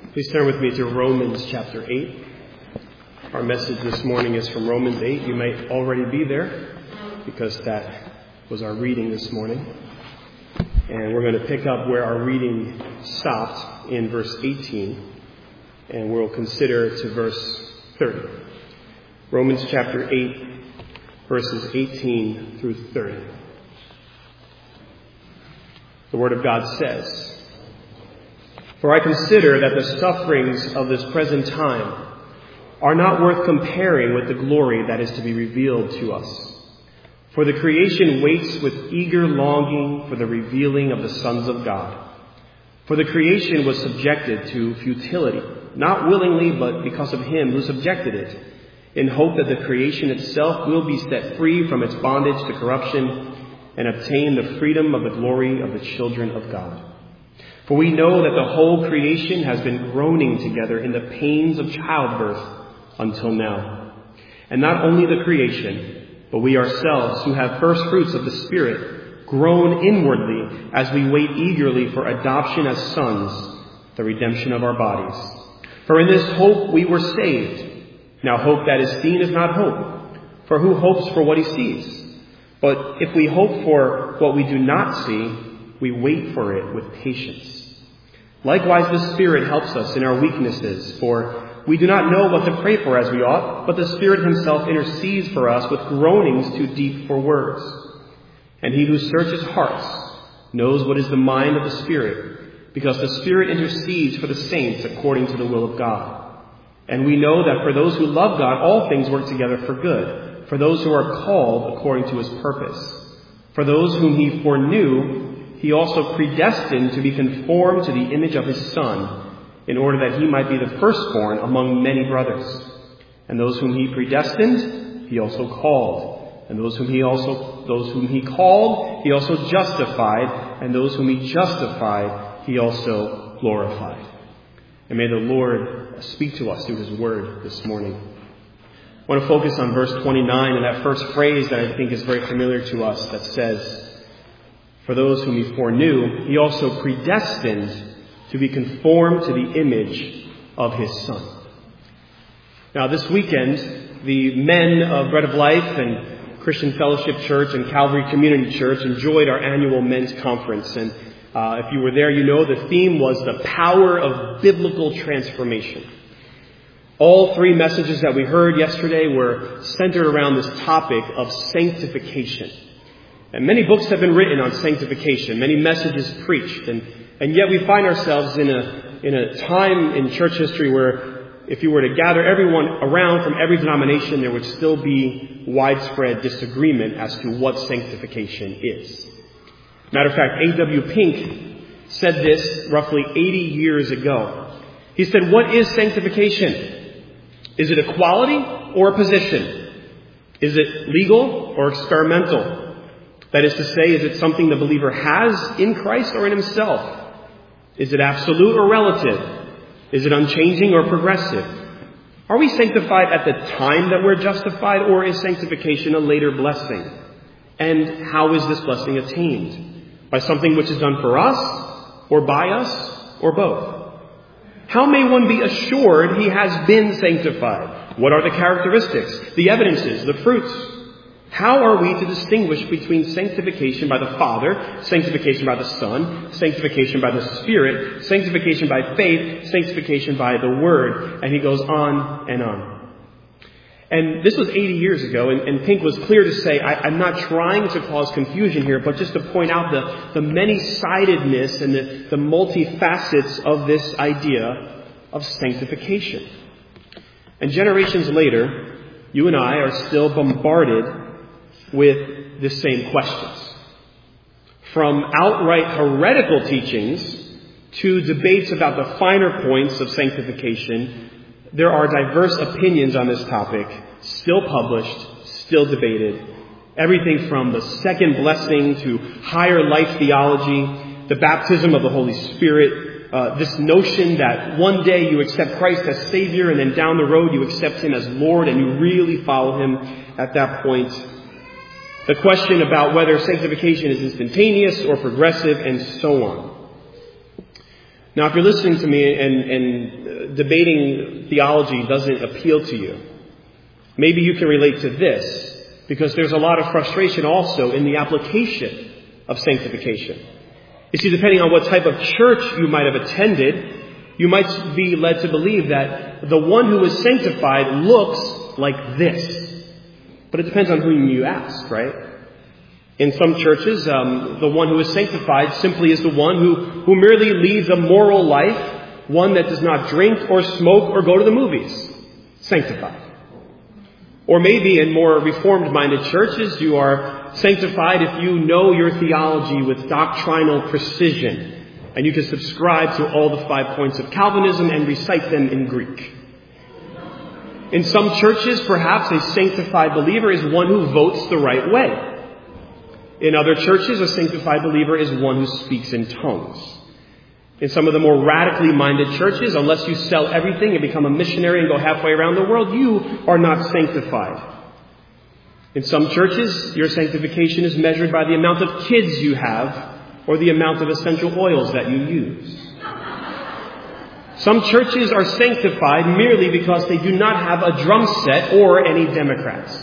Please turn with me to Romans chapter 8. Our message this morning is from Romans 8. You might already be there because that was our reading this morning. And we're going to pick up where our reading stopped in verse 18. And we'll consider to verse 30. Romans chapter 8, verses 18 through 30. The Word of God says, "For I consider that the sufferings of this present time are not worth comparing with the glory that is to be revealed to us. For the creation waits with eager longing for the revealing of the sons of God. For the creation was subjected to futility, not willingly, but because of him who subjected it, in hope that the creation itself will be set free from its bondage to corruption and obtain the freedom of the glory of the children of God. For we know that the whole creation has been groaning together in the pains of childbirth until now. And not only the creation, but we ourselves who have first fruits of the Spirit groan inwardly as we wait eagerly for adoption as sons, the redemption of our bodies. For in this hope we were saved. Now hope that is seen is not hope, for who hopes for what he sees? But if we hope for what we do not see, we wait for it with patience. Likewise, the Spirit helps us in our weaknesses, for we do not know what to pray for as we ought, but the Spirit himself intercedes for us with groanings too deep for words. And he who searches hearts knows what is the mind of the Spirit, because the Spirit intercedes for the saints according to the will of God. And we know that for those who love God, all things work together for good, for those who are called according to his purpose. For those whom he foreknew, he also predestined to be conformed to the image of his Son, in order that he might be the firstborn among many brothers. And those whom he predestined, he also called. And those whom he called, he also justified. And those whom he justified, he also glorified." And may the Lord speak to us through his word this morning. I want to focus on verse 29 and that first phrase that I think is very familiar to us that says, "For those whom he foreknew, he also predestined to be conformed to the image of his Son." Now this weekend, the men of Bread of Life and Christian Fellowship Church and Calvary Community Church enjoyed our annual men's conference. And if you were there, you know the theme was the power of biblical transformation. All three messages that we heard yesterday were centered around this topic of sanctification. And many books have been written on sanctification, many messages preached, and yet we find ourselves in a time in church history where if you were to gather everyone around from every denomination, there would still be widespread disagreement as to what sanctification is. Matter of fact, A.W. Pink said this roughly 80 years ago. He said, "What is sanctification? Is it a quality or a position? Is it legal or experimental? That is to say, is it something the believer has in Christ or in himself? Is it absolute or relative? Is it unchanging or progressive? Are we sanctified at the time that we're justified, or is sanctification a later blessing? And how is this blessing attained? By something which is done for us, or by us, or both? How may one be assured he has been sanctified? What are the characteristics, the evidences, the fruits? How are we to distinguish between sanctification by the Father, sanctification by the Son, sanctification by the Spirit, sanctification by faith, sanctification by the Word?" And he goes on and on. And this was 80 years ago, and Pink was clear to say, I'm not trying to cause confusion here, but just to point out the many-sidedness and the multifacets of this idea of sanctification. And generations later, you and I are still bombarded with the same questions. From outright heretical teachings to debates about the finer points of sanctification, there are diverse opinions on this topic, still published, still debated. Everything from the second blessing to higher life theology, the baptism of the Holy Spirit, this notion that one day you accept Christ as Savior and then down the road you accept him as Lord and you really follow him at that point. The question about whether sanctification is instantaneous or progressive, and so on. Now, if you're listening to me and debating theology doesn't appeal to you, maybe you can relate to this, because there's a lot of frustration also in the application of sanctification. You see, depending on what type of church you might have attended, you might be led to believe that the one who is sanctified looks like this. But it depends on whom you ask, right? In some churches, the one who is sanctified simply is the one who merely leads a moral life, one that does not drink or smoke or go to the movies. Sanctified. Or maybe in more reformed-minded churches, you are sanctified if you know your theology with doctrinal precision, and you can subscribe to all the 5 points of Calvinism and recite them in Greek. In some churches, perhaps a sanctified believer is one who votes the right way. In other churches, a sanctified believer is one who speaks in tongues. In some of the more radically minded churches, unless you sell everything and become a missionary and go halfway around the world, you are not sanctified. In some churches, your sanctification is measured by the amount of kids you have or the amount of essential oils that you use. Some churches are sanctified merely because they do not have a drum set or any Democrats.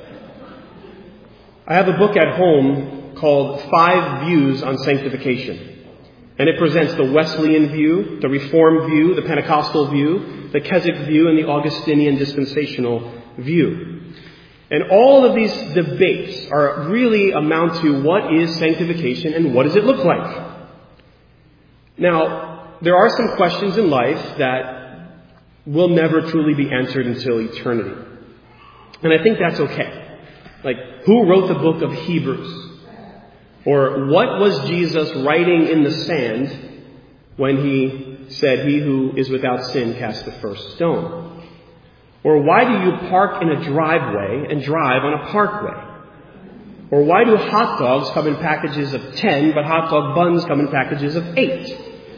I have a book at home called 5 Views on Sanctification. And it presents the Wesleyan view, the Reformed view, the Pentecostal view, the Keswick view, and the Augustinian dispensational view. And all of these debates really amount to what is sanctification and what does it look like. Now, there are some questions in life that will never truly be answered until eternity. And I think that's okay. Like, who wrote the book of Hebrews? Or what was Jesus writing in the sand when he said, "He who is without sin cast the first stone"? Or why do you park in a driveway and drive on a parkway? Or why do hot dogs come in packages of 10, but hot dog buns come in packages of 8?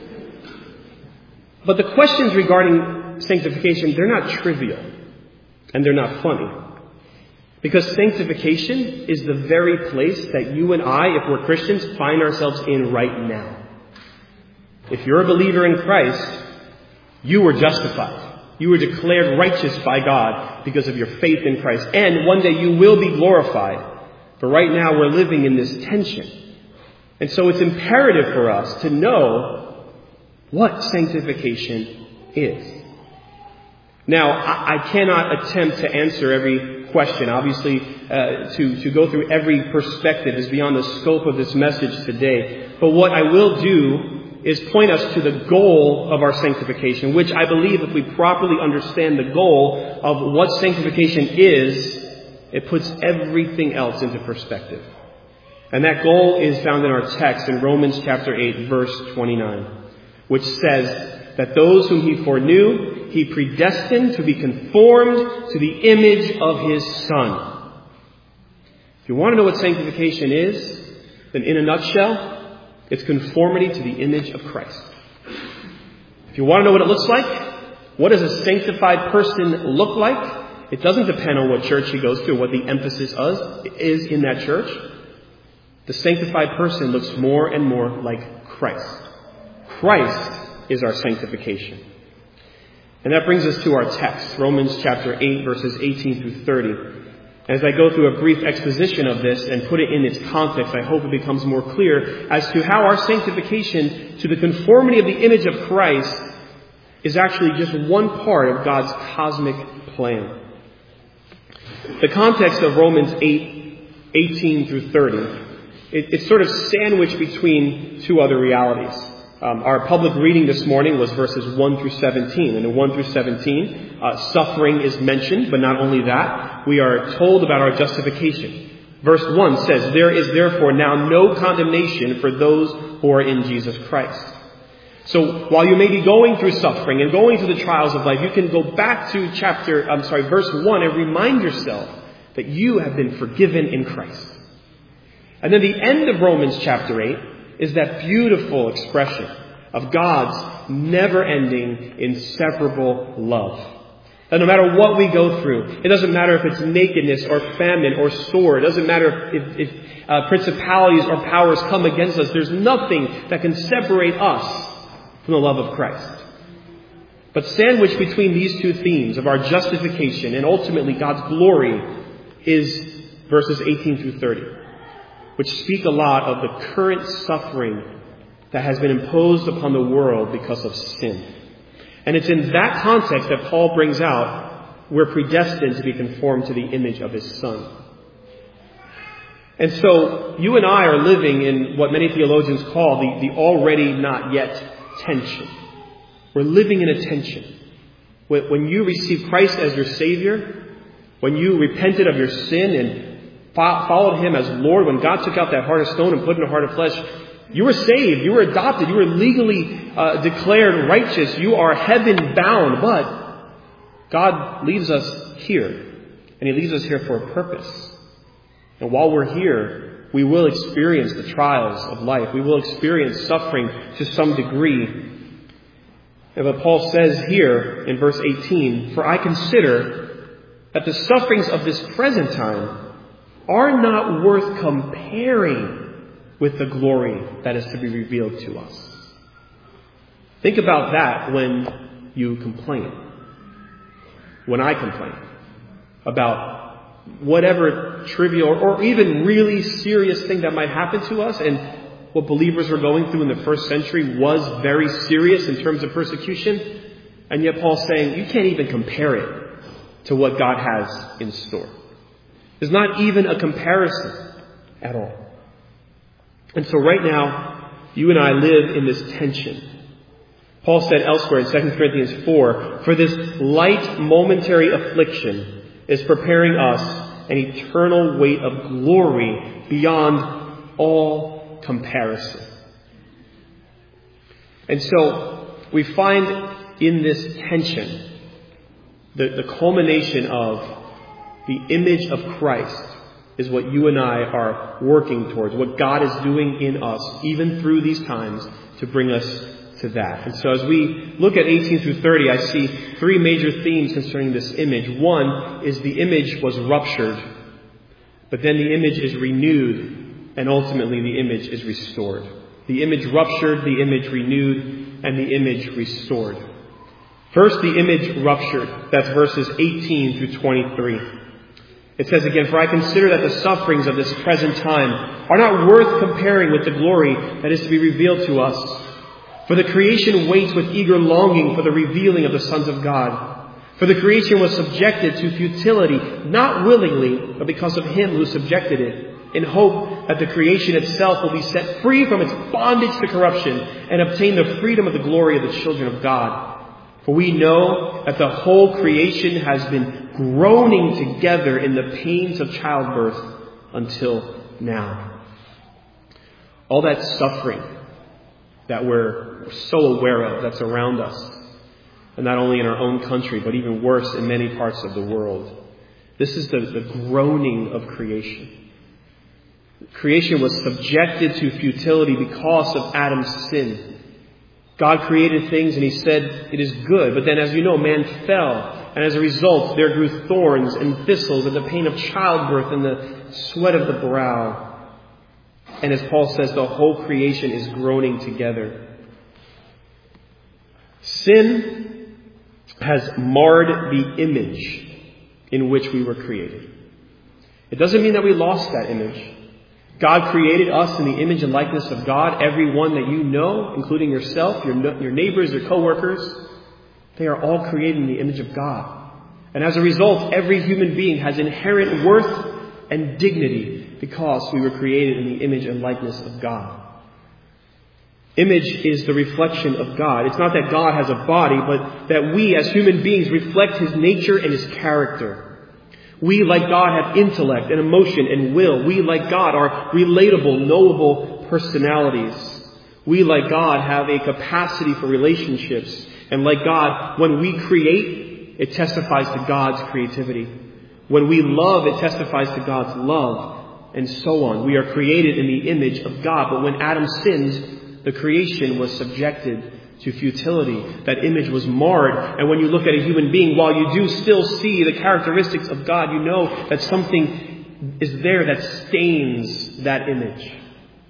But the questions regarding sanctification, they're not trivial. And they're not funny. Because sanctification is the very place that you and I, if we're Christians, find ourselves in right now. If you're a believer in Christ, you were justified. You were declared righteous by God because of your faith in Christ. And one day you will be glorified. But right now we're living in this tension. And so it's imperative for us to know what sanctification is. Now, I cannot attempt to answer every question. Obviously, to go through every perspective is beyond the scope of this message today. But what I will do is point us to the goal of our sanctification, which I believe if we properly understand the goal of what sanctification is, it puts everything else into perspective. And that goal is found in our text in Romans chapter 8, verse 29, which says that those whom he foreknew, he predestined to be conformed to the image of his Son. If you want to know what sanctification is, then in a nutshell, it's conformity to the image of Christ. If you want to know what it looks like, what does a sanctified person look like? It doesn't depend on what church he goes to or what the emphasis is in that church. The sanctified person looks more and more like Christ. Christ is our sanctification. And that brings us to our text, Romans chapter 8, verses 18 through 30. As I go through a brief exposition of this and put it in its context, I hope it becomes more clear as to how our sanctification to the conformity of the image of Christ is actually just one part of God's cosmic plan. The context of Romans 8, 18 through 30, it's sort of sandwiched between two other realities. Our public reading this morning was verses 1 through 17. And in 1 through 17, suffering is mentioned, but not only that, we are told about our justification. Verse 1 says, "There is therefore now no condemnation for those who are in Jesus Christ." So while you may be going through suffering and going through the trials of life, you can go back to verse 1 and remind yourself that you have been forgiven in Christ. And then the end of Romans chapter 8 is that beautiful expression of God's never-ending, inseparable love. That no matter what we go through, it doesn't matter if it's nakedness or famine or sword, it doesn't matter if principalities or powers come against us, there's nothing that can separate us from the love of Christ. But sandwiched between these two themes of our justification and ultimately God's glory is verses 18 through 30, which speak a lot of the current suffering that has been imposed upon the world because of sin. And it's in that context that Paul brings out we're predestined to be conformed to the image of his Son. And so you and I are living in what many theologians call the already not yet tension. We're living in a tension. When you receive Christ as your Savior, when you repented of your sin and followed Him as Lord, when God took out that heart of stone and put in a heart of flesh, you were saved, you were adopted, you were legally declared righteous, you are heaven bound. But God leaves us here, and He leaves us here for a purpose. And while we're here, we will experience the trials of life. We will experience suffering to some degree. And what Paul says here in verse 18, "For I consider that the sufferings of this present time are not worth comparing with the glory that is to be revealed to us." Think about that when you complain. When I complain about whatever trivial or even really serious thing that might happen to us, and what believers were going through in the first century was very serious in terms of persecution. And yet Paul's saying you can't even compare it to what God has in store. There's not even a comparison at all. And so right now, you and I live in this tension. Paul said elsewhere in 2 Corinthians 4, "For this light momentary affliction is preparing us an eternal weight of glory beyond all comparison." And so we find in this tension the culmination of the image of Christ is what you and I are working towards, what God is doing in us, even through these times, to bring us to that. And so as we look at 18 through 30, I see three major themes concerning this image. One is the image was ruptured, but then the image is renewed, and ultimately the image is restored. The image ruptured, the image renewed, and the image restored. First, the image ruptured. That's verses 18 through 23. It says again, "For I consider that the sufferings of this present time are not worth comparing with the glory that is to be revealed to us. For the creation waits with eager longing for the revealing of the sons of God. For the creation was subjected to futility, not willingly, but because of Him who subjected it, in hope that the creation itself will be set free from its bondage to corruption and obtain the freedom of the glory of the children of God. For we know that the whole creation has been groaning together in the pains of childbirth until now." All that suffering that we're so aware of, that's around us, and not only in our own country, but even worse in many parts of the world. This is the groaning of creation. Creation was subjected to futility because of Adam's sin. God created things and He said, "It is good." But then, as you know, man fell. And as a result, there grew thorns and thistles and the pain of childbirth and the sweat of the brow. And as Paul says, the whole creation is groaning together. Sin has marred the image in which we were created. It doesn't mean that we lost that image. God created us in the image and likeness of God. Everyone that you know, including yourself, your neighbors, your coworkers, they are all created in the image of God. And as a result, every human being has inherent worth and dignity because we were created in the image and likeness of God. Image is the reflection of God. It's not that God has a body, but that we as human beings reflect His nature and His character. We, like God, have intellect and emotion and will. We, like God, are relatable, knowable personalities. We, like God, have a capacity for relationships. And like God, when we create, it testifies to God's creativity. When we love, it testifies to God's love. And so on. We are created in the image of God. But when Adam sinned, the creation was subjected to futility. That image was marred. And when you look at a human being, while you do still see the characteristics of God, you know that something is there that stains that image.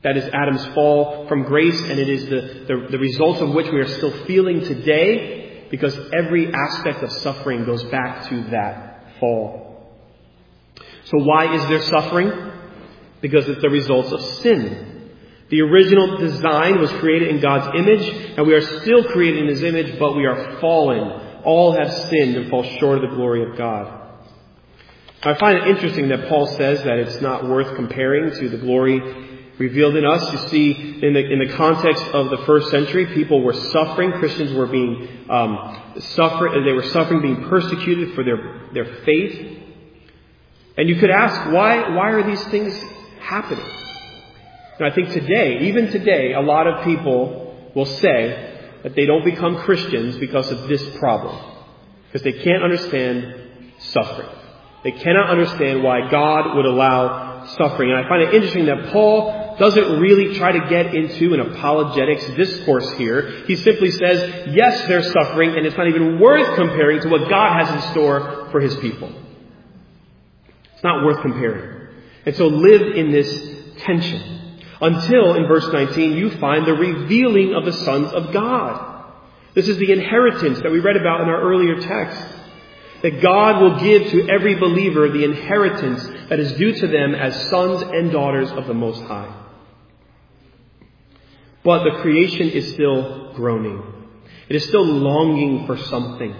That is Adam's fall from grace, and it is the results of which we are still feeling today, because every aspect of suffering goes back to that fall. So why is there suffering? Because it's the results of sin. The original design was created in God's image, and we are still created in His image, but we are fallen. All have sinned and fall short of the glory of God. I find it interesting that Paul says that it's not worth comparing to the glory revealed in us. You see, in the context of the first century, people were suffering. Christians were being they were suffering, being persecuted for their faith. And you could ask, why are these things happening? And I think even today, a lot of people will say that they don't become Christians because of this problem, because they can't understand suffering. They cannot understand why God would allow suffering. And I find it interesting that Paul doesn't really try to get into an apologetics discourse here. He simply says, yes, there's suffering, and it's not even worth comparing to what God has in store for His people. It's not worth comparing. And so live in this tension until, in verse 19, you find the revealing of the sons of God. This is the inheritance that we read about in our earlier text. That God will give to every believer the inheritance that is due to them as sons and daughters of the Most High. But the creation is still groaning. It is still longing for something.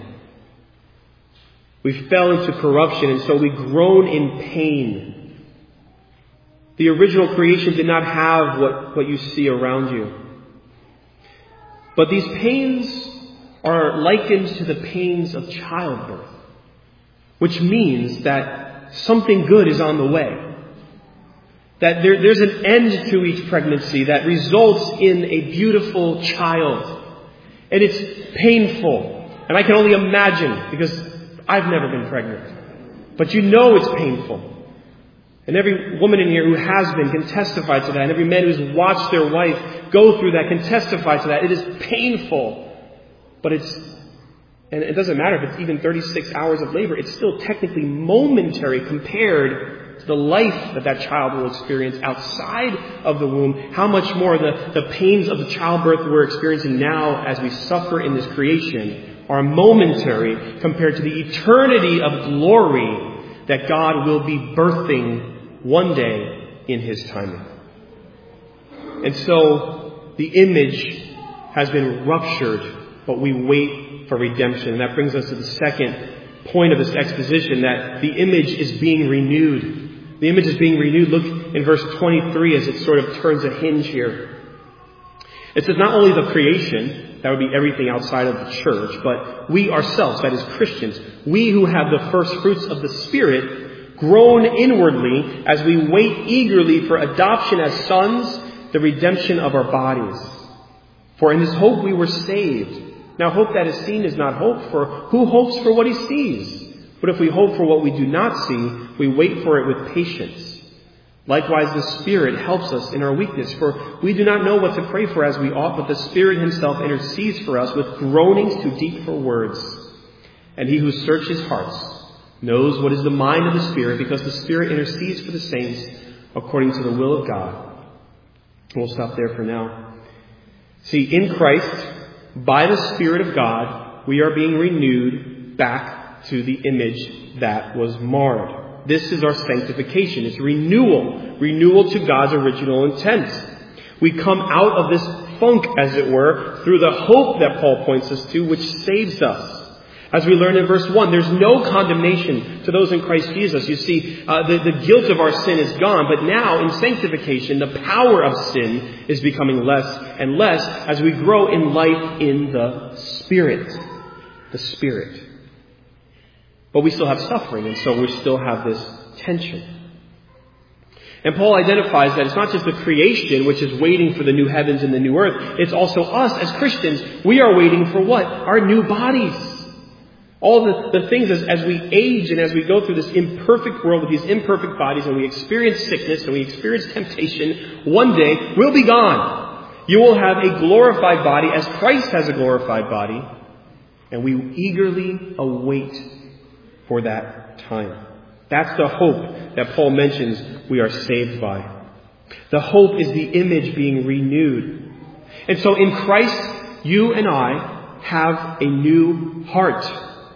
We fell into corruption, and so we groan in pain. The original creation did not have what you see around you. But these pains are likened to the pains of childbirth, which means that something good is on the way. That there's an end to each pregnancy that results in a beautiful child. And it's painful. And I can only imagine, because I've never been pregnant. But you know it's painful. And every woman in here who has been can testify to that. And every man who's watched their wife go through that can testify to that. It is painful. But and it doesn't matter if it's even 36 hours of labor. It's still technically momentary compared to the life that child will experience outside of the womb. How much more the pains of the childbirth we're experiencing now as we suffer in this creation are momentary compared to the eternity of glory that God will be birthing one day in His timing. And so the image has been ruptured, but we wait for redemption. And that brings us to the second point of this exposition, that the image is being renewed. The image is being renewed. Look in verse 23 as it sort of turns a hinge here. It says not only the creation, that would be everything outside of the church, but we ourselves, that is Christians, we who have the first fruits of the Spirit, groan inwardly as we wait eagerly for adoption as sons, the redemption of our bodies. For in this hope we were saved. Now hope that is seen is not hope, for who hopes for what he sees? But if we hope for what we do not see, we wait for it with patience. Likewise, the Spirit helps us in our weakness, for we do not know what to pray for as we ought, but the Spirit Himself intercedes for us with groanings too deep for words. And He who searches hearts knows what is the mind of the Spirit, because the Spirit intercedes for the saints according to the will of God. We'll stop there for now. See, in Christ, by the Spirit of God, we are being renewed back to the image that was marred. This is our sanctification. It's renewal. Renewal to God's original intent. We come out of this funk, as it were, through the hope that Paul points us to, which saves us. As we learn in verse 1, there's no condemnation to those in Christ Jesus. You see, the guilt of our sin is gone, but now in sanctification, the power of sin is becoming less and less as we grow in life in the Spirit. The Spirit. But we still have suffering, and so we still have this tension. And Paul identifies that it's not just the creation which is waiting for the new heavens and the new earth. It's also us as Christians. We are waiting for what? Our new bodies. All the things as we age and as we go through this imperfect world with these imperfect bodies, and we experience sickness and we experience temptation, one day will be gone. You will have a glorified body as Christ has a glorified body. And we eagerly await for that time. That's the hope that Paul mentions we are saved by. The hope is the image being renewed. And so in Christ, you and I have a new heart.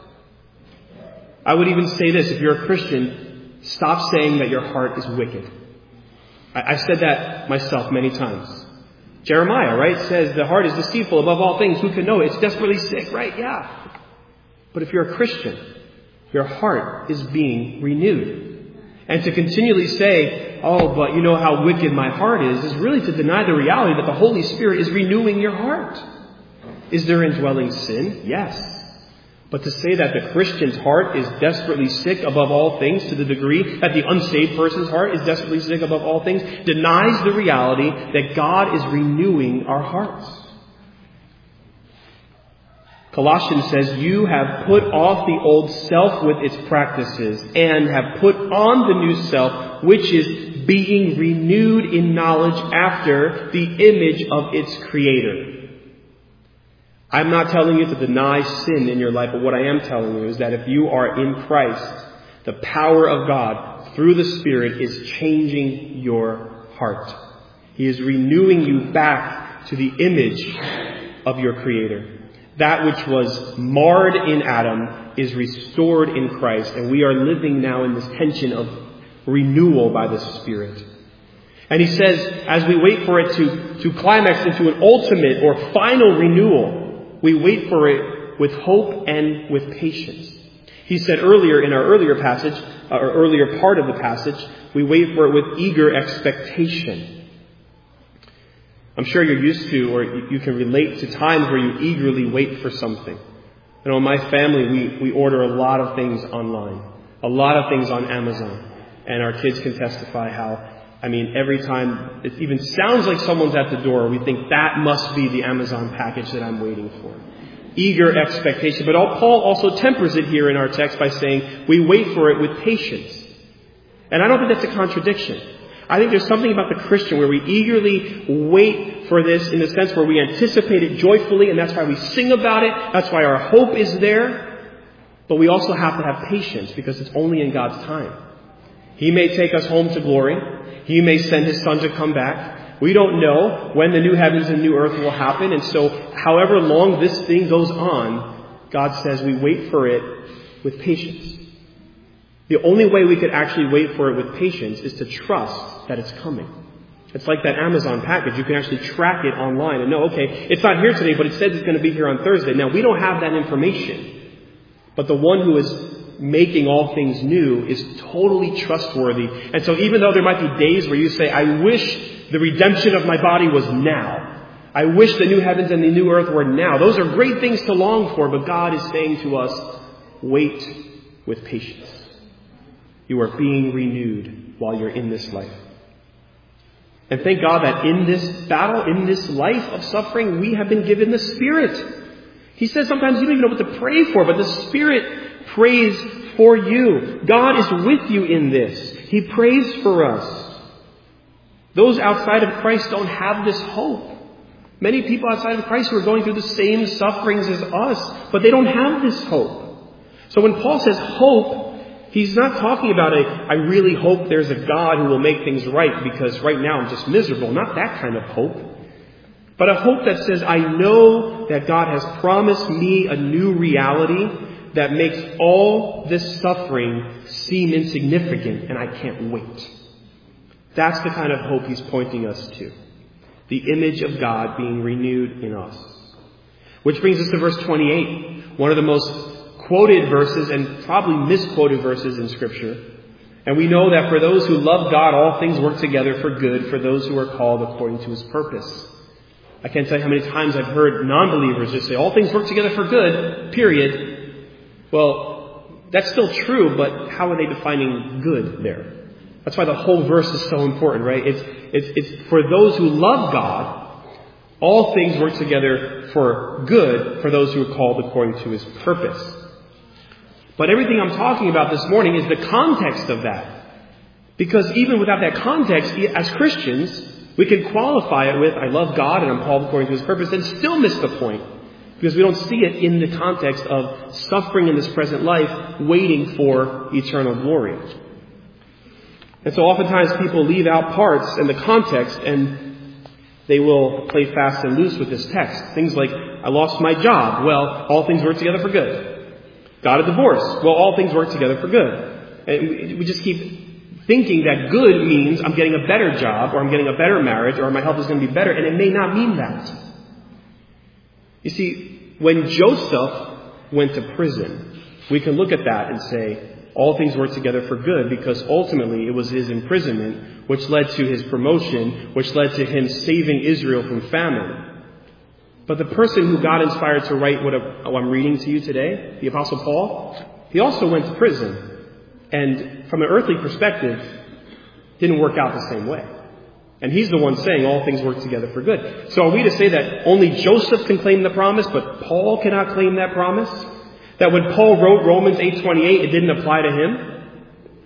I would even say this, if you're a Christian, stop saying that your heart is wicked. I've said that myself many times. Jeremiah, right, says the heart is deceitful above all things. Who can know it? It's desperately sick, right? Yeah. But if you're a Christian, your heart is being renewed. And to continually say, oh, but you know how wicked my heart is really to deny the reality that the Holy Spirit is renewing your heart. Is there indwelling sin? Yes. But to say that the Christian's heart is desperately sick above all things to the degree that the unsaved person's heart is desperately sick above all things denies the reality that God is renewing our hearts. Colossians says, you have put off the old self with its practices and have put on the new self, which is being renewed in knowledge after the image of its creator. I'm not telling you to deny sin in your life, but what I am telling you is that if you are in Christ, the power of God through the Spirit is changing your heart. He is renewing you back to the image of your Creator. That which was marred in Adam is restored in Christ, and we are living now in this tension of renewal by the Spirit. And he says, as we wait for it to climax into an ultimate or final renewal, we wait for it with hope and with patience. He said earlier in our earlier passage, or earlier part of the passage, we wait for it with eager expectation. I'm sure you're used to, or you can relate to times where you eagerly wait for something. You know, in my family, we order a lot of things online, a lot of things on Amazon. And our kids can testify how, every time it even sounds like someone's at the door, we think that must be the Amazon package that I'm waiting for. Eager expectation. But Paul also tempers it here in our text by saying we wait for it with patience. And I don't think that's a contradiction. I think there's something about the Christian where we eagerly wait for this in the sense where we anticipate it joyfully, and that's why we sing about it. That's why our hope is there. But we also have to have patience because it's only in God's time. He may take us home to glory. He may send His Son to come back. We don't know when the new heavens and new earth will happen. And so however long this thing goes on, God says we wait for it with patience. The only way we could actually wait for it with patience is to trust that it's coming. It's like that Amazon package. You can actually track it online and know, okay, it's not here today, but it says it's going to be here on Thursday. Now, we don't have that information. But the one who is making all things new is totally trustworthy. And so even though there might be days where you say, I wish the redemption of my body was now. I wish the new heavens and the new earth were now. Those are great things to long for, but God is saying to us, wait with patience. You are being renewed while you're in this life. And thank God that in this battle, in this life of suffering, we have been given the Spirit. He says sometimes you don't even know what to pray for, but the Spirit prays for you. God is with you in this. He prays for us. Those outside of Christ don't have this hope. Many people outside of Christ who are going through the same sufferings as us, but they don't have this hope. So when Paul says hope, he's not talking about I really hope there's a God who will make things right because right now I'm just miserable. Not that kind of hope. But a hope that says, I know that God has promised me a new reality that makes all this suffering seem insignificant, and I can't wait. That's the kind of hope he's pointing us to. The image of God being renewed in us. Which brings us to verse 28, one of the most quoted verses and probably misquoted verses in Scripture. And we know that for those who love God, all things work together for good for those who are called according to His purpose. I can't tell you how many times I've heard non-believers just say, all things work together for good, period. Well, that's still true, but how are they defining good there? That's why the whole verse is so important, right? It's for those who love God, all things work together for good for those who are called according to His purpose. But everything I'm talking about this morning is the context of that. Because even without that context, as Christians, we can qualify it with, I love God and I'm called according to His purpose, and still miss the point. Because we don't see it in the context of suffering in this present life, waiting for eternal glory. And so oftentimes people leave out parts in the context and they will play fast and loose with this text. Things like, I lost my job. Well, all things work together for good. Got a divorce. Well, all things work together for good. And we just keep thinking that good means I'm getting a better job, or I'm getting a better marriage, or my health is going to be better. And it may not mean that. You see, when Joseph went to prison, we can look at that and say, all things work together for good, because ultimately it was his imprisonment which led to his promotion, which led to him saving Israel from famine. But the person who God inspired to write what I'm reading to you today, the Apostle Paul, he also went to prison. And from an earthly perspective, didn't work out the same way. And he's the one saying all things work together for good. So are we to say that only Joseph can claim the promise, but Paul cannot claim that promise? That when Paul wrote Romans 8:28, it didn't apply to him?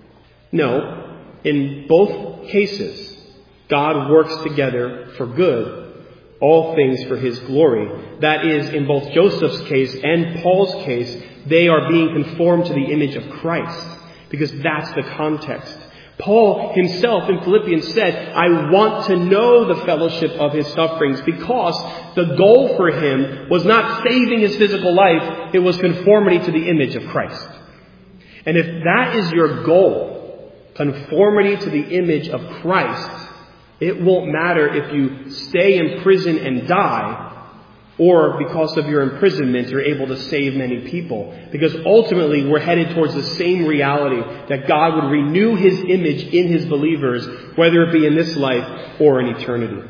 No. In both cases, God works together for good, all things for his glory. That is, in both Joseph's case and Paul's case, they are being conformed to the image of Christ, because that's the context. Paul himself in Philippians said, I want to know the fellowship of his sufferings, because the goal for him was not saving his physical life, it was conformity to the image of Christ. And if that is your goal, conformity to the image of Christ, it won't matter if you stay in prison and die, or because of your imprisonment, you're able to save many people. Because ultimately, we're headed towards the same reality, that God would renew his image in his believers, whether it be in this life or in eternity.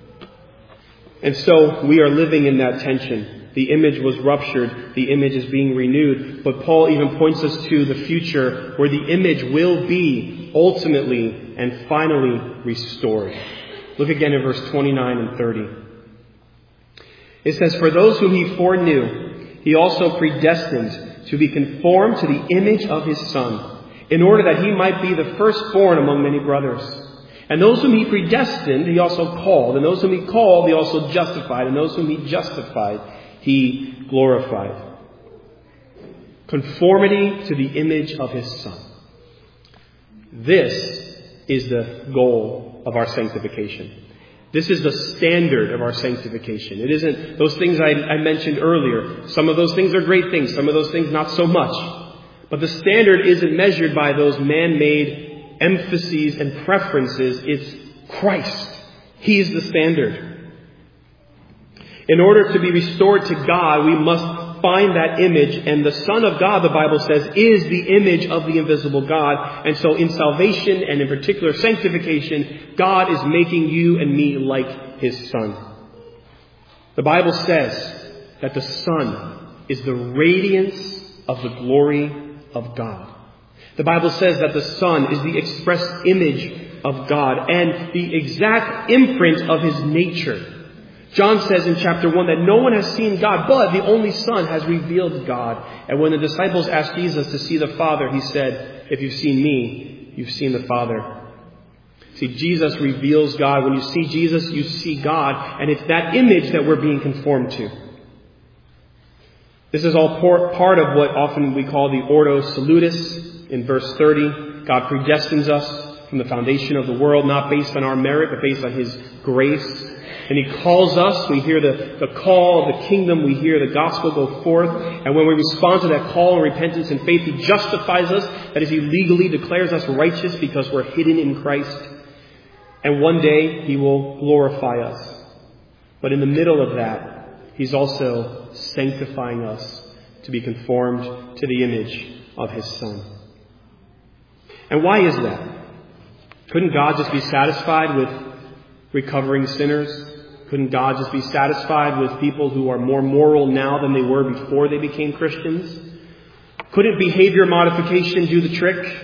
And so, we are living in that tension. The image was ruptured. The image is being renewed. But Paul even points us to the future, where the image will be ultimately and finally restored. Look again at verse 29 and 30. It says, for those whom he foreknew, he also predestined to be conformed to the image of his Son, in order that he might be the firstborn among many brothers. And those whom he predestined, he also called. And those whom he called, he also justified. And those whom he justified, he glorified. Conformity to the image of his Son. This is the goal of our sanctification. This is the standard of our sanctification. It isn't those things I mentioned earlier. Some of those things are great things. Some of those things not so much. But the standard isn't measured by those man-made emphases and preferences. It's Christ. He is the standard. In order to be restored to God, we must find that image. And the Son of God, the Bible says, is the image of the invisible God. And so in salvation, and in particular sanctification, God is making you and me like his Son. The Bible says that the Son is the radiance of the glory of God. The Bible says that the Son is the express image of God and the exact imprint of his nature. John says in chapter 1 that no one has seen God, but the only Son has revealed God. And when the disciples asked Jesus to see the Father, he said, if you've seen me, you've seen the Father. See, Jesus reveals God. When you see Jesus, you see God. And it's that image that we're being conformed to. This is all part of what often we call the Ordo Salutis. In verse 30, God predestines us from the foundation of the world, not based on our merit, but based on his grace. And he calls us. We hear the call of the kingdom. We hear the gospel go forth. And when we respond to that call in repentance and faith, he justifies us. That is, he legally declares us righteous because we're hidden in Christ. And one day he will glorify us. But in the middle of that, he's also sanctifying us to be conformed to the image of his Son. And why is that? Couldn't God just be satisfied with recovering sinners? Couldn't God just be satisfied with people who are more moral now than they were before they became Christians? Couldn't behavior modification do the trick?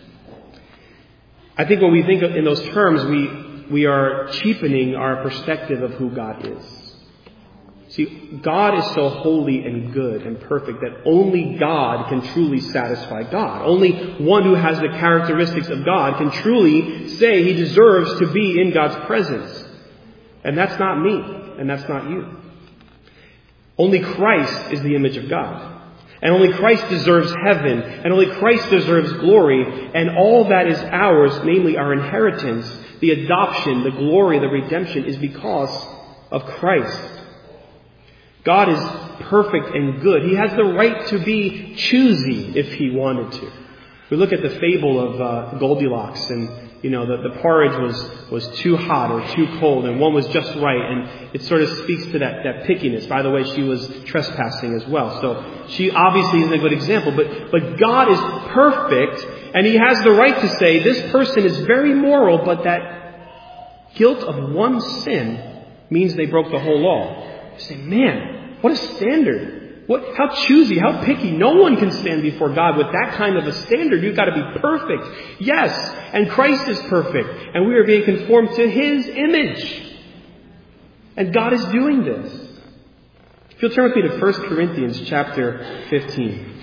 I think when we think in those terms, we are cheapening our perspective of who God is. See, God is so holy and good and perfect that only God can truly satisfy God. Only one who has the characteristics of God can truly say he deserves to be in God's presence. And that's not me, and that's not you. Only Christ is the image of God. And only Christ deserves heaven. And only Christ deserves glory. And all that is ours, namely our inheritance, the adoption, the glory, the redemption, is because of Christ. God is perfect and good. He has the right to be choosy if He wanted to. We look at the fable of Goldilocks, and the porridge was too hot or too cold, and one was just right, and it sort of speaks to that pickiness. By the way, she was trespassing as well, so she obviously isn't a good example. But God is perfect, and He has the right to say this person is very moral, but that guilt of one sin means they broke the whole law. You say, man, what a standard! How choosy, how picky. No one can stand before God with that kind of a standard. You've got to be perfect. Yes, and Christ is perfect. And we are being conformed to His image. And God is doing this. If you'll turn with me to 1 Corinthians chapter 15.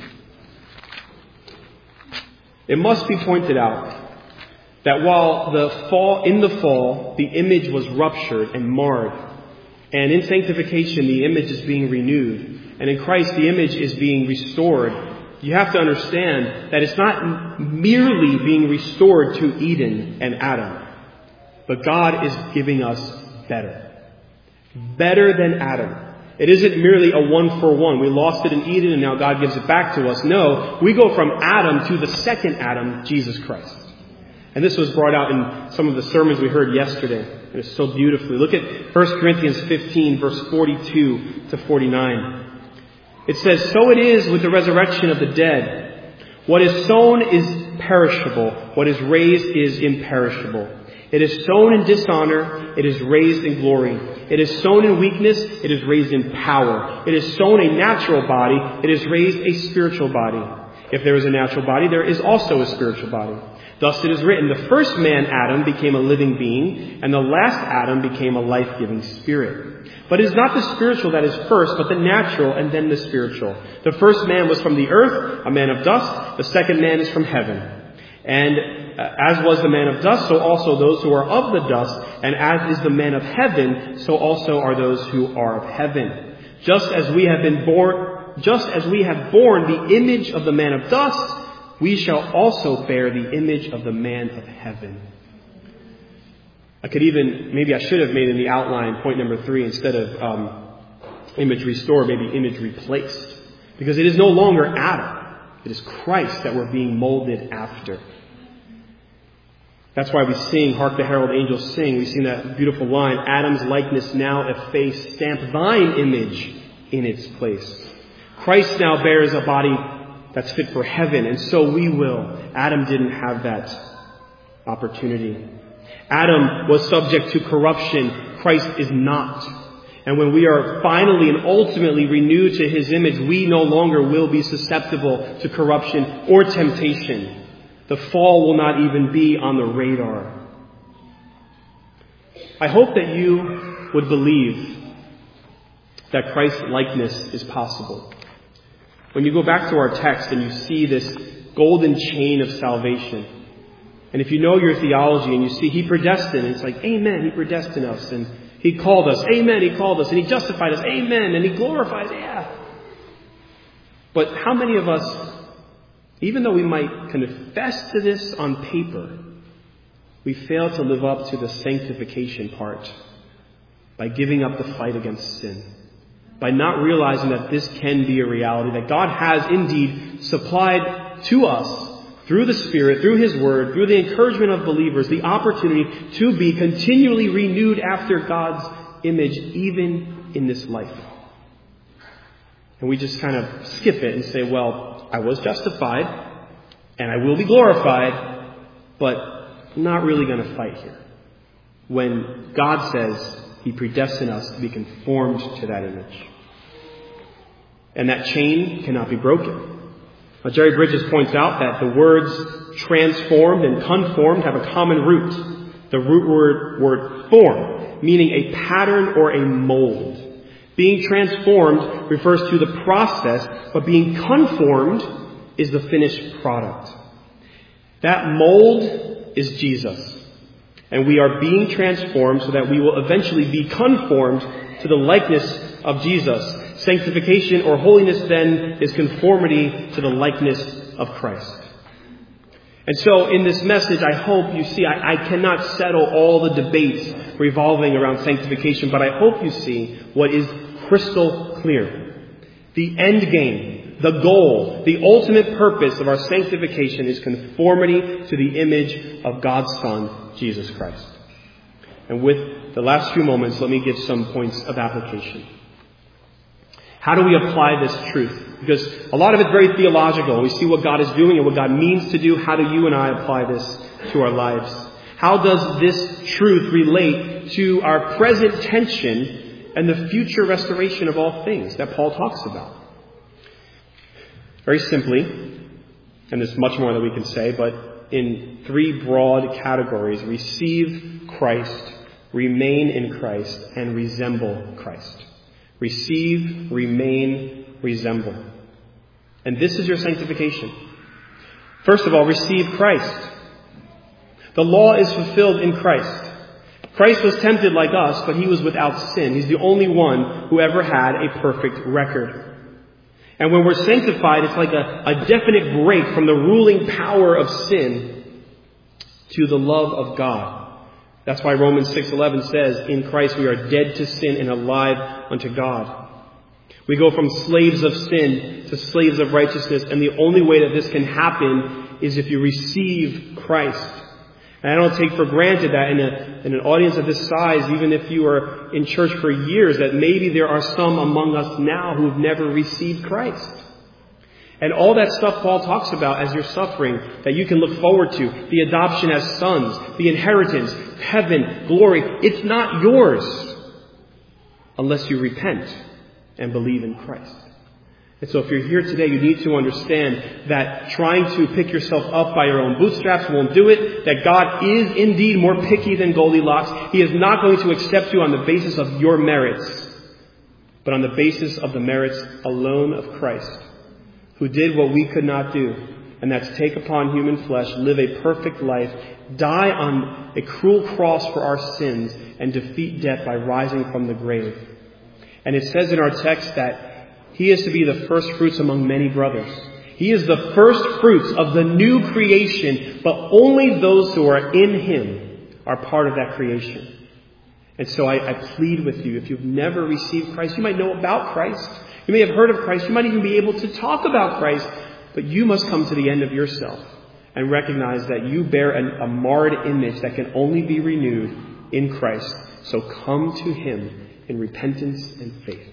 It must be pointed out that while in the fall, the image was ruptured and marred, and in sanctification, the image is being renewed, and in Christ, the image is being restored, you have to understand that it's not merely being restored to Eden and Adam, but God is giving us better. Better than Adam. It isn't merely a one-for-one. We lost it in Eden and now God gives it back to us. No, we go from Adam to the second Adam, Jesus Christ. And this was brought out in some of the sermons we heard yesterday. And it's so beautifully. Look at 1 Corinthians 15, verse 42 to 49. It says, "So it is with the resurrection of the dead. What is sown is perishable. What is raised is imperishable. It is sown in dishonor. It is raised in glory. It is sown in weakness. It is raised in power. It is sown a natural body. It is raised a spiritual body. If there is a natural body, there is also a spiritual body. Thus it is written, the first man, Adam, became a living being, and the last Adam became a life-giving spirit. But it is not the spiritual that is first, but the natural, and then the spiritual. The first man was from the earth, a man of dust. The second man is from heaven. And as was the man of dust, so also those who are of the dust. And as is the man of heaven, so also are those who are of heaven. Just as we have borne the image of the man of dust, we shall also bear the image of the man of heaven." Maybe I should have made in the outline point number 3 instead of image restored, maybe image replaced. Because it is no longer Adam. It is Christ that we're being molded after. That's why we sing, "Hark the herald angels sing." We sing that beautiful line, "Adam's likeness now effaced, stamp thine image in its place." Christ now bears a body that's fit for heaven, and so we will. Adam didn't have that opportunity. Adam was subject to corruption. Christ is not. And when we are finally and ultimately renewed to His image, we no longer will be susceptible to corruption or temptation. The fall will not even be on the radar. I hope that you would believe that Christ's likeness is possible. When you go back to our text and you see this golden chain of salvation, and if you know your theology and you see He predestined, it's like, amen, He predestined us, and He called us, amen, He called us, and He justified us, amen, and He glorifies, yeah. But how many of us, even though we might confess to this on paper, we fail to live up to the sanctification part by giving up the fight against sin, by not realizing that this can be a reality, that God has indeed supplied to us through the Spirit, through His Word, through the encouragement of believers, the opportunity to be continually renewed after God's image, even in this life. And we just kind of skip it and say, well, I was justified, and I will be glorified, but I'm not really going to fight here. When God says He predestined us to be conformed to that image. And that chain cannot be broken. Jerry Bridges points out that the words transformed and conformed have a common root. The root word form, meaning a pattern or a mold. Being transformed refers to the process, but being conformed is the finished product. That mold is Jesus. And we are being transformed so that we will eventually be conformed to the likeness of Jesus. Sanctification or holiness then is conformity to the likeness of Christ. And so in this message, I hope you see, I cannot settle all the debates revolving around sanctification, but I hope you see what is crystal clear. The end game, the goal, the ultimate purpose of our sanctification is conformity to the image of God's Son, Jesus Christ. And with the last few moments, let me give some points of application. How do we apply this truth? Because a lot of it's very theological. We see what God is doing and what God means to do. How do you and I apply this to our lives? How does this truth relate to our present tension and the future restoration of all things that Paul talks about? Very simply, and there's much more that we can say, but in three broad categories: receive Christ, remain in Christ, and resemble Christ. Receive, remain, resemble. And this is your sanctification. First of all, receive Christ. The law is fulfilled in Christ. Christ was tempted like us, but he was without sin. He's the only one who ever had a perfect record. And when we're sanctified, it's like a definite break from the ruling power of sin to the love of God. That's why Romans 6:11 says, in Christ we are dead to sin and alive unto God. We go from slaves of sin to slaves of righteousness, and the only way that this can happen is if you receive Christ. And I don't take for granted that in an audience of this size, even if you are in church for years, that maybe there are some among us now who have never received Christ. And all that stuff Paul talks about as you're suffering, that you can look forward to, the adoption as sons, the inheritance, heaven, glory, it's not yours unless you repent and believe in Christ. And so if you're here today, you need to understand that trying to pick yourself up by your own bootstraps won't do it, that God is indeed more picky than Goldilocks. He is not going to accept you on the basis of your merits, but on the basis of the merits alone of Christ, who did what we could not do, and that's take upon human flesh, live a perfect life, die on a cruel cross for our sins, and defeat death by rising from the grave. And it says in our text that he is to be the first fruits among many brothers. He is the first fruits of the new creation, but only those who are in him are part of that creation. And so I plead with you, if you've never received Christ, you might know about Christ. You may have heard of Christ. You might even be able to talk about Christ. But you must come to the end of yourself and recognize that you bear a marred image that can only be renewed in Christ. So come to him in repentance and faith.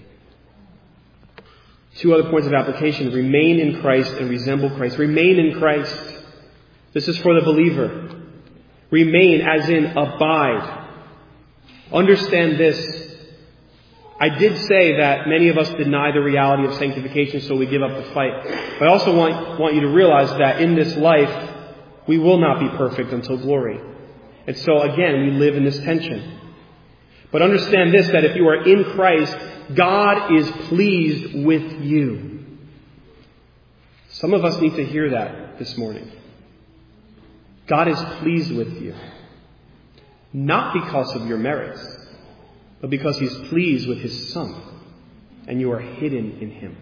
Two other points of application. Remain in Christ and resemble Christ. Remain in Christ. This is for the believer. Remain as in abide. Understand this. I did say that many of us deny the reality of sanctification, so we give up the fight. But I also want you to realize that in this life, we will not be perfect until glory. And so again, we live in this tension. But understand this, that if you are in Christ, God is pleased with you. Some of us need to hear that this morning. God is pleased with you. Not because of your merits, but because he's pleased with his Son, and you are hidden in him.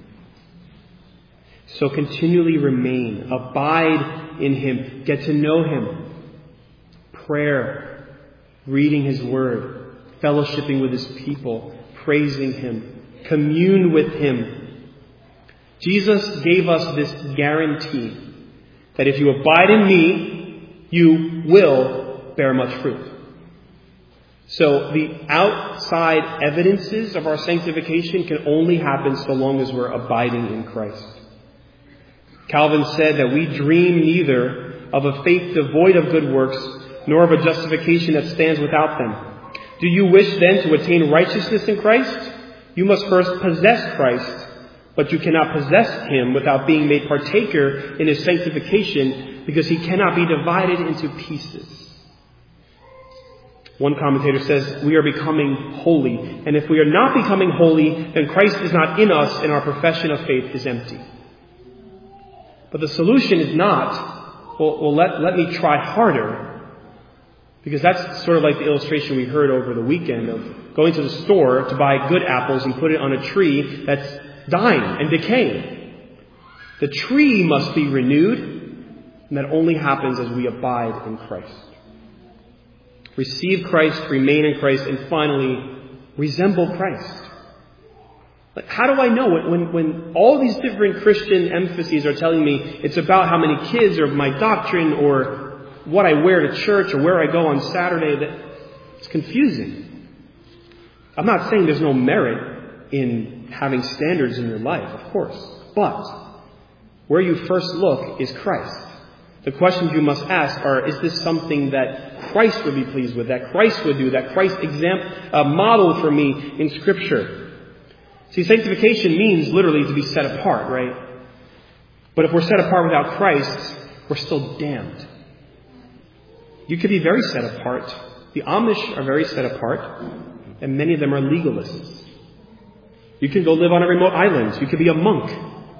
So continually remain, abide in him, get to know him. Prayer, reading his word, fellowshipping with his people, praising him, commune with him. Jesus gave us this guarantee that if you abide in me, you will bear much fruit. So the outside evidences of our sanctification can only happen so long as we're abiding in Christ. Calvin said that we dream neither of a faith devoid of good works, nor of a justification that stands without them. Do you wish then to attain righteousness in Christ? You must first possess Christ, but you cannot possess him without being made partaker in his sanctification, because he cannot be divided into pieces. One commentator says, we are becoming holy. And if we are not becoming holy, then Christ is not in us and our profession of faith is empty. But the solution is not, let me try harder. Because that's sort of like the illustration we heard over the weekend of going to the store to buy good apples and put it on a tree that's dying and decaying. The tree must be renewed, and that only happens as we abide in Christ. Receive Christ, remain in Christ, and finally, resemble Christ. Like, how do I know when all these different Christian emphases are telling me it's about how many kids or my doctrine or what I wear to church or where I go on Saturday, that it's confusing. I'm not saying there's no merit in having standards in your life, of course. But where you first look is Christ. The questions you must ask are, is this something that Christ would be pleased with, that Christ would do, that Christ modeled for me in Scripture? See, sanctification means literally to be set apart, right? But if we're set apart without Christ, we're still damned. You could be very set apart. The Amish are very set apart, and many of them are legalists. You can go live on a remote island. You could be a monk.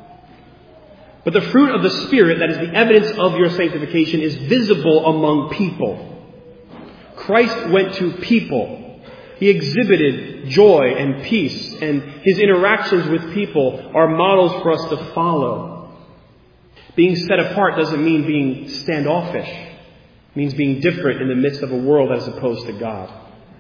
But the fruit of the Spirit, that is the evidence of your sanctification, is visible among people. Christ went to people. He exhibited joy and peace, and his interactions with people are models for us to follow. Being set apart doesn't mean being standoffish. It means being different in the midst of a world as opposed to God.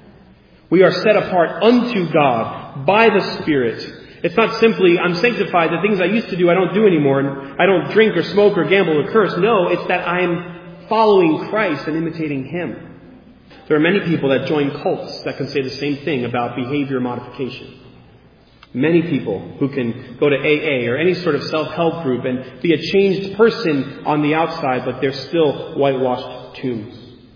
We are set apart unto God by the Spirit. It's not simply, I'm sanctified, the things I used to do I don't do anymore, and I don't drink or smoke or gamble or curse. No, it's that I'm following Christ and imitating Him. There are many people that join cults that can say the same thing about behavior modification. Many people who can go to AA or any sort of self-help group and be a changed person on the outside, but they're still whitewashed tombs.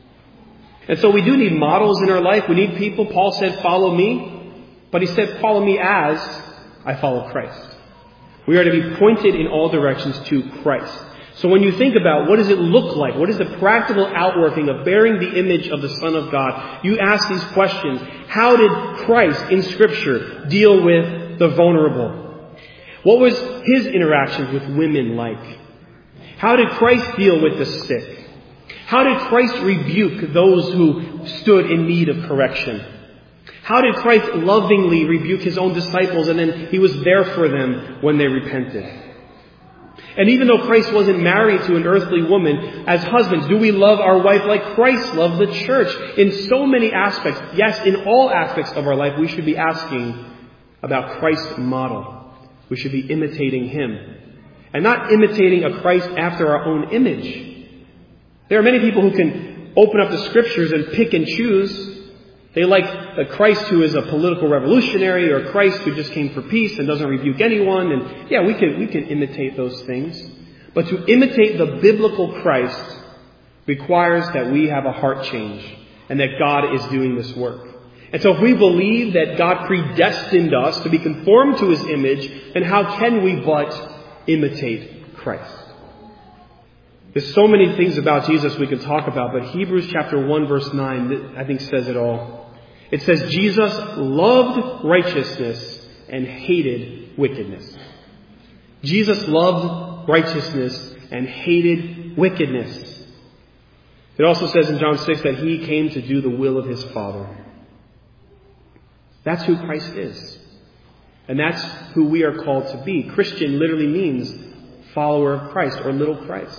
And so we do need models in our life. We need people. Paul said, follow me. But he said, follow me as I follow Christ. We are to be pointed in all directions to Christ. So when you think about what does it look like, what is the practical outworking of bearing the image of the Son of God, you ask these questions. How did Christ in Scripture deal with the vulnerable? What was his interactions with women like? How did Christ deal with the sick? How did Christ rebuke those who stood in need of correction? How did Christ lovingly rebuke his own disciples, and then he was there for them when they repented? And even though Christ wasn't married to an earthly woman, as husbands, do we love our wife like Christ loved the church? In so many aspects, yes, in all aspects of our life, we should be asking about Christ's model. We should be imitating him. And not imitating a Christ after our own image. There are many people who can open up the Scriptures and pick and choose. They like the Christ who is a political revolutionary, or Christ who just came for peace and doesn't rebuke anyone. And yeah, we can imitate those things. But to imitate the biblical Christ requires that we have a heart change and that God is doing this work. And so if we believe that God predestined us to be conformed to his image, then how can we but imitate Christ? There's so many things about Jesus we can talk about, but Hebrews chapter 1 verse 9, I think, says it all. It says, Jesus loved righteousness and hated wickedness. Jesus loved righteousness and hated wickedness. It also says in John 6 that he came to do the will of his Father. That's who Christ is. And that's who we are called to be. Christian literally means follower of Christ or little Christ.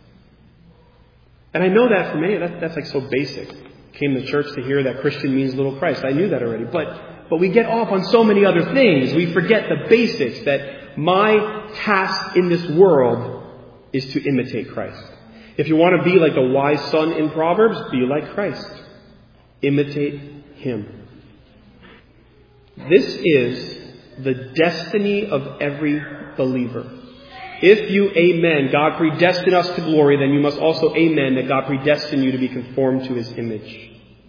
And I know that for many, that's like so basic. Came to church to hear that Christian means little Christ. I knew that already. But we get off on so many other things. We forget the basics, that my task in this world is to imitate Christ. If you want to be like the wise son in Proverbs, be like Christ. Imitate him. This is the destiny of every believer. If you amen, God predestined us to glory, then you must also amen that God predestined you to be conformed to his image.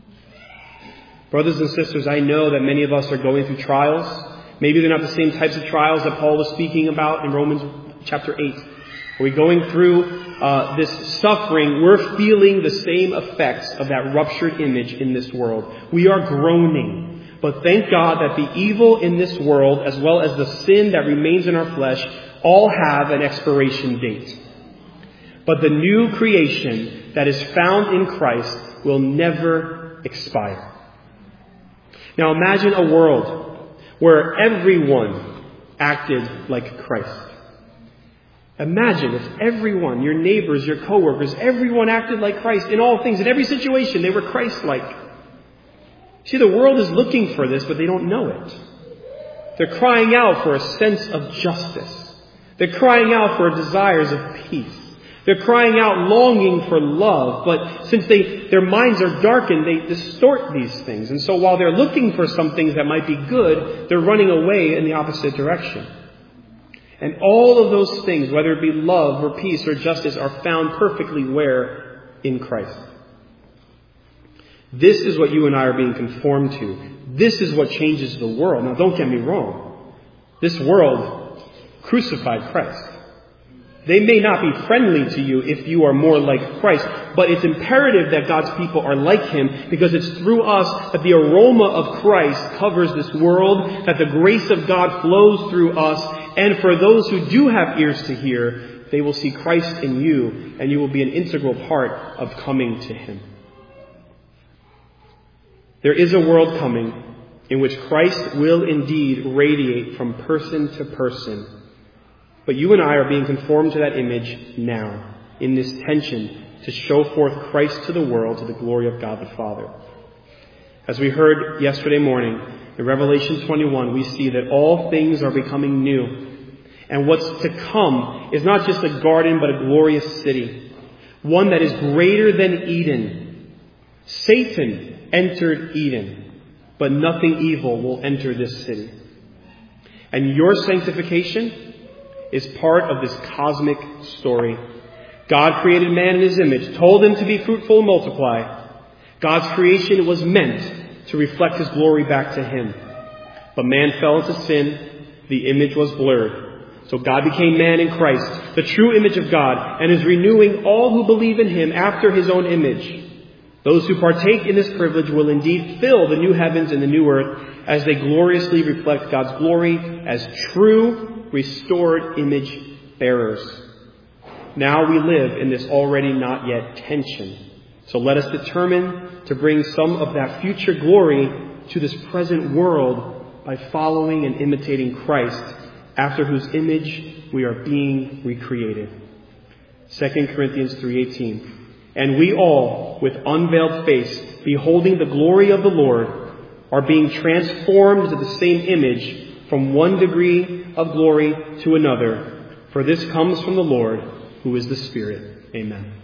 Brothers and sisters, I know that many of us are going through trials. Maybe they're not the same types of trials that Paul was speaking about in Romans chapter 8. Are we going through this suffering? We're feeling the same effects of that ruptured image in this world. We are groaning. But thank God that the evil in this world, as well as the sin that remains in our flesh, all have an expiration date. But the new creation that is found in Christ will never expire. Now imagine a world where everyone acted like Christ. Imagine if everyone, your neighbors, your coworkers, everyone acted like Christ in all things, in every situation. They were Christ-like. See, the world is looking for this, but they don't know it. They're crying out for a sense of justice. They're crying out for desires of peace. They're crying out longing for love, but since their minds are darkened, they distort these things. And so while they're looking for some things that might be good, they're running away in the opposite direction. And all of those things, whether it be love or peace or justice, are found perfectly where? In Christ. This is what you and I are being conformed to. This is what changes the world. Now, don't get me wrong. This world crucified Christ. They may not be friendly to you if you are more like Christ, but it's imperative that God's people are like Him, because it's through us that the aroma of Christ covers this world, that the grace of God flows through us, and for those who do have ears to hear, they will see Christ in you, and you will be an integral part of coming to Him. There is a world coming in which Christ will indeed radiate from person to person. But you and I are being conformed to that image now, in this tension to show forth Christ to the world to the glory of God the Father. As we heard yesterday morning, in Revelation 21, we see that all things are becoming new. And what's to come is not just a garden, but a glorious city. One that is greater than Eden. Satan entered Eden, but nothing evil will enter this city. And your sanctification is part of this cosmic story. God created man in His image, told him to be fruitful and multiply. God's creation was meant to reflect His glory back to Him. But man fell into sin. The image was blurred. So God became man in Christ, the true image of God, and is renewing all who believe in Him after His own image. Those who partake in this privilege will indeed fill the new heavens and the new earth as they gloriously reflect God's glory as true, restored image bearers. Now we live in this already not yet tension. So let us determine to bring some of that future glory to this present world by following and imitating Christ, after whose image we are being recreated. 2 Corinthians 3:18. And we all, with unveiled face, beholding the glory of the Lord, are being transformed into the same image from one degree of glory to another. For this comes from the Lord, who is the Spirit. Amen.